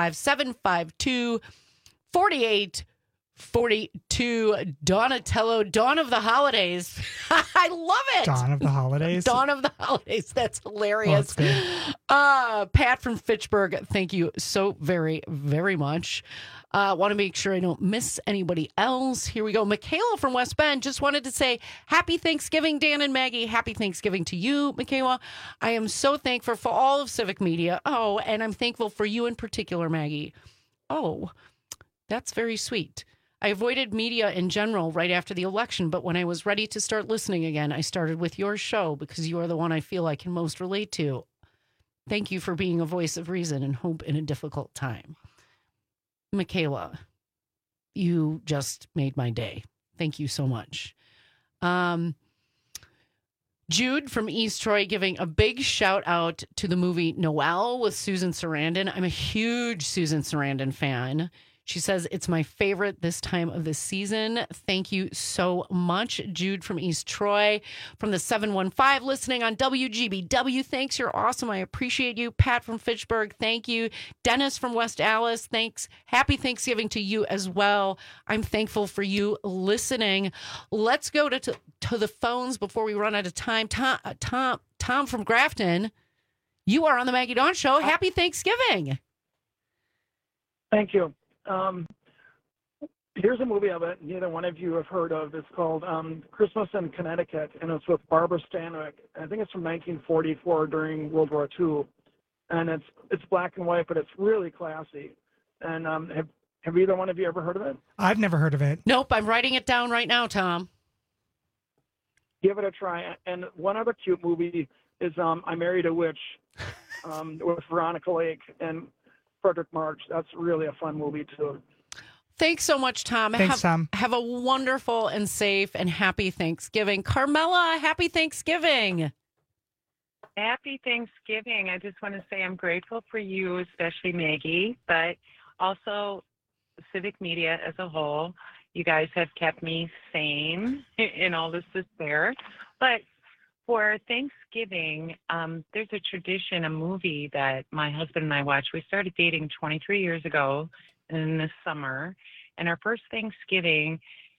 855-752-4842. Donatello, Dawn of the Holidays. I love it. Dawn of the Holidays. Dawn of the Holidays. That's hilarious. Pat from Fitchburg, thank you so very, very much. Want to make sure I don't miss anybody else. Here we go. Michaela from West Bend just wanted to say happy Thanksgiving, Dan and Maggie. Happy Thanksgiving to you, Michaela. I am so thankful for all of Civic Media. Oh, and I'm thankful for you in particular, Maggie. Oh, that's very sweet. I avoided media in general right after the election, but when I was ready to start listening again, I started with your show because you are the one I feel I can most relate to. Thank you for being a voice of reason and hope in a difficult time. Michaela, you just made my day. Thank you so much. Jude from East Troy giving a big shout out to the movie Noelle with Susan Sarandon. I'm a huge Susan Sarandon fan. She says, it's my favorite this time of the season. Thank you so much, Jude from East Troy. From the 715 listening on WGBW, thanks. You're awesome. I appreciate you. Pat from Fitchburg, thank you. Dennis from West Allis, thanks. Happy Thanksgiving to you as well. I'm thankful for you listening. Let's go to the phones before we run out of time. Tom from Grafton, you are on the Maggie Dawn Show. Happy Thanksgiving. Thank you. Here's a movie of it neither one of you have heard of. It's called Christmas in Connecticut, and it's with Barbara Stanwyck. I think it's from 1944 during World War II, and it's black and white, but it's really classy. And have either one of you ever heard of it? I've never heard of it. Nope, I'm writing it down right now, Tom. Give it a try. And one other cute movie is I Married a Witch with Veronica Lake and Frederick March. That's really a fun movie, too. Thanks so much, Tom. Thanks, Tom. Have a wonderful and safe and happy Thanksgiving. Carmela, happy Thanksgiving. Happy Thanksgiving. I just want to say I'm grateful for you, especially Maggie, but also Civic Media as a whole. You guys have kept me sane in all this despair. But for Thanksgiving, there's a tradition, a movie that my husband and I watched. We started dating 23 years ago in the summer. And our first Thanksgiving,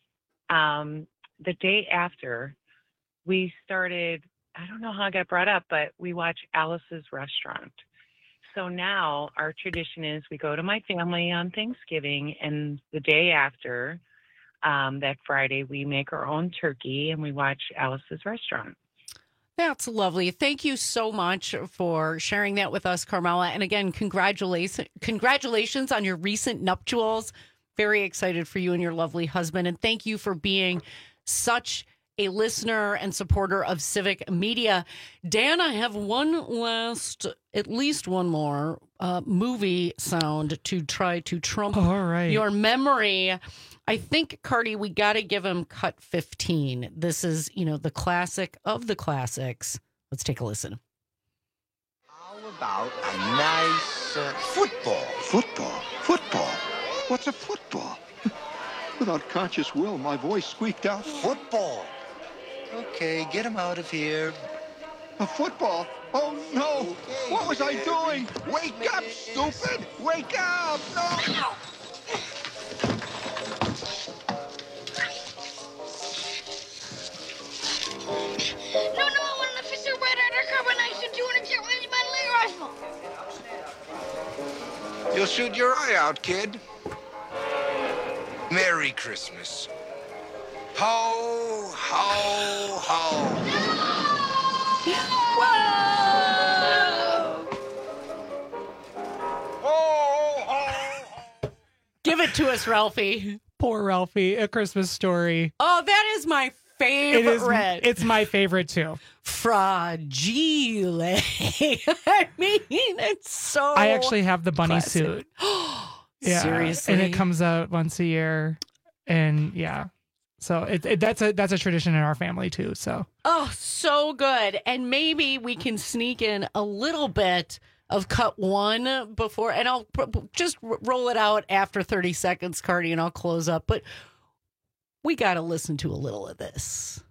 the day after, we started, I don't know how I got brought up, but we watch Alice's Restaurant. So now our tradition is we go to my family on Thanksgiving, and the day after, that Friday, we make our own turkey and we watch Alice's Restaurant. That's lovely. Thank you so much for sharing that with us, Carmela. And again, congratulations on your recent nuptials. Very excited for you and your lovely husband. And thank you for being such a listener and supporter of Civic Media. Dan, I have at least one more movie sound to try to trump your memory. I think, Cardi, we got to give him cut 15. This is, the classic of the classics. Let's take a listen. How about a nice football? Football? What's a football? Without conscious will, my voice squeaked out. Football. Okay, get him out of here. A football? Oh, no. Okay, what was I doing? Wake up, stupid. Wake up. No. No, I want an official red carbonation 200 jet wings by Lee Roswell. You'll shoot your eye out, kid. Merry Christmas. Ho, ho, ho. Whoa! Give it to us, Ralphie. Poor Ralphie. A Christmas Story. Oh, that is my favorite. It's my favorite too. Fragile. I mean, it's so. I actually have the bunny classic. suit. Yeah, seriously, and it comes out once a year, and yeah, so that's a tradition in our family too. So so good, and maybe we can sneak in a little bit of cut one before, and I'll just roll it out after 30 seconds, Cardi, and I'll close up. But we got to listen to a little of this.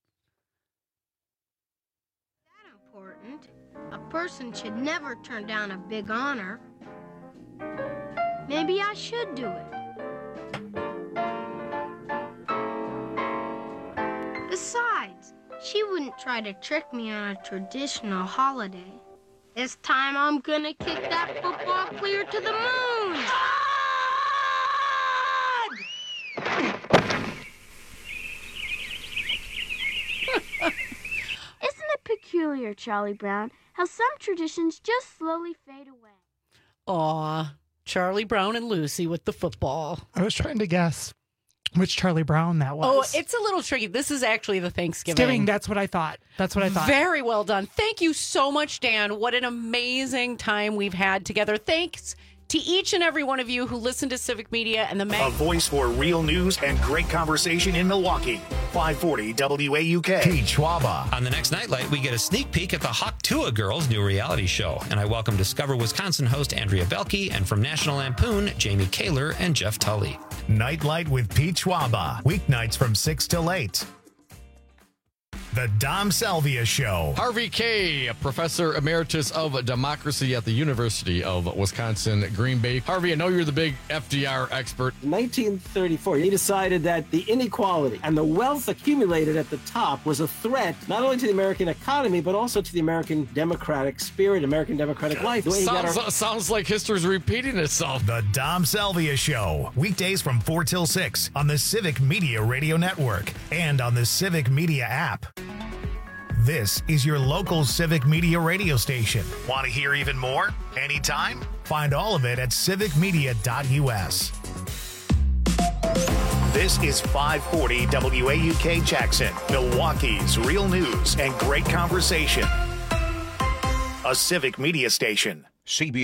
That important. A person should never turn down a big honor. Maybe I should do it. Besides, she wouldn't try to trick me on a traditional holiday. This time I'm gonna kick that football clear to the moon! Isn't it peculiar, Charlie Brown, how some traditions just slowly fade away? Aw, Charlie Brown and Lucy with the football. I was trying to guess which Charlie Brown that was. Oh, it's a little tricky. This is actually the Thanksgiving. That's what I thought. Very well done. Thank you so much, Dan. What an amazing time we've had together. Thanks to each and every one of you who listen to Civic Media and the A voice for real news and great conversation in Milwaukee. 540 WAUK. Pete Schwaba. On the next Nightlight, we get a sneak peek at the Hawktua Girls' new reality show. And I welcome Discover Wisconsin host Andrea Belke and from National Lampoon, Jamie Kaler and Jeff Tully. Nightlight with Pete Schwaba. Weeknights from 6 till 8. The Dom Salvia Show. Harvey Kaye, Professor Emeritus of Democracy at the University of Wisconsin, Green Bay. Harvey, I know you're the big FDR expert. In 1934, he decided that the inequality and the wealth accumulated at the top was a threat not only to the American economy, but also to the American democratic spirit, American democratic life. Sounds like history's repeating itself. The Dom Salvia Show. Weekdays from 4 till 6 on the Civic Media Radio Network and on the Civic Media app. This is your local Civic Media radio station. Want to hear even more? Anytime? Find all of it at civicmedia.us. This is 540 WAUK Jackson, Milwaukee's real news and great conversation. A Civic Media station. CBS